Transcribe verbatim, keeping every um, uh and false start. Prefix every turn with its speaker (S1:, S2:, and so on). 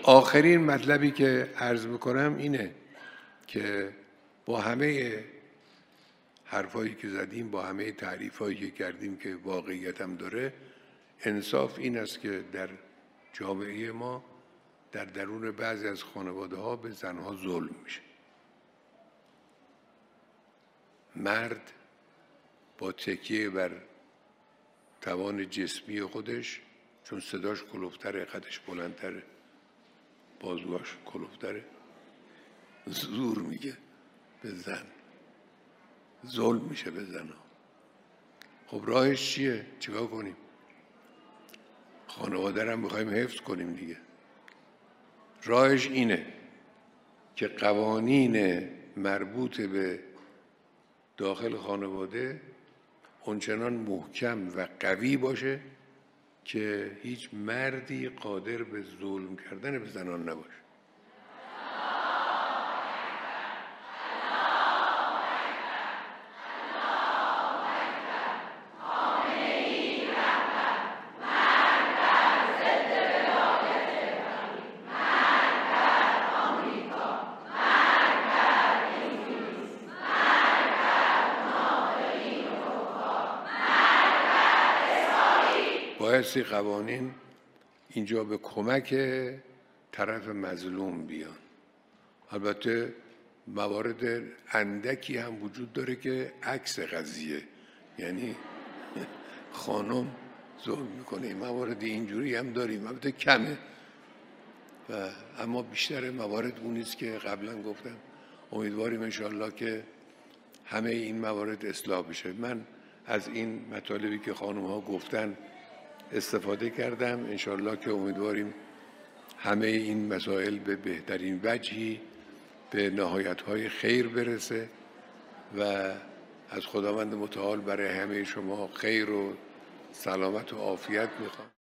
S1: آخرین مطلبی که عرض میکنم اینه که با همه حرفایی که زدیم، با همه تعریفایی که کردیم که واقعیت هم داره، انصاف این است که در جامعه ما در درون بعضی از خانواده ها به زنها ظلم میشه. مرد با تکیه بر توان جسمی خودش، چون صداش کلوفتره، قدش بلندتره، بازوهاش کلوفتره، زور میگه به زن، ظلم میشه به زنها. خب راهش چیه؟ چیکار کنیم؟ خانواده رو هم میخوایم حفظ کنیم دیگه. راهش اینه که قوانین مربوط به داخل خانواده اونچنان محکم و قوی باشه که هیچ مردی قادر به ظلم کردن به زنان نباشه. بایستی قوانین اینجا به کمک طرف مظلوم بیان. البته موارد اندکی هم وجود داره که عکس قضیه، یعنی خانم ظلم میکنه، موارد اینجوری هم داریم، البته کمه و اما بیشتر موارد اون نیست که قبلا گفتم. امیدواریم انشالله که همه این موارد اصلاح بشه. من از این مطالبی که خانم ها گفتن استفاده کردم، انشالله که امیدواریم همه این مسائل به بهترین وجهی به نهایت‌های خیر برسه و از خداوند متعال برای همه شما خیر و سلامت و عافیت میخوام.